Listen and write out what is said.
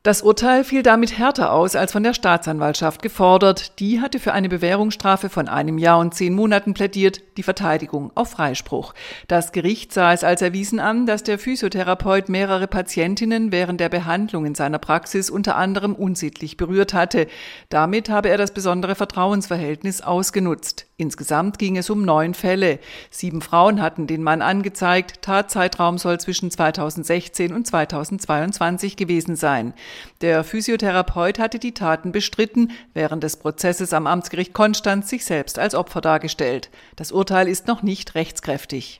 Das Urteil fiel damit härter aus als von der Staatsanwaltschaft gefordert. Die hatte für eine Bewährungsstrafe von 1 Jahr und 10 Monaten plädiert, die Verteidigung auf Freispruch. Das Gericht sah es als erwiesen an, dass der Physiotherapeut mehrere Patientinnen während der Behandlung in seiner Praxis unter anderem unsittlich berührt hatte. Damit habe er das besondere Vertrauensverhältnis ausgenutzt. Insgesamt ging es um 9 Fälle. 7 Frauen hatten den Mann angezeigt. Tatzeitraum soll zwischen 2016 und 2022 gewesen sein. Der Physiotherapeut hatte die Taten bestritten, während des Prozesses am Amtsgericht Konstanz sich selbst als Opfer dargestellt. Das Urteil ist noch nicht rechtskräftig.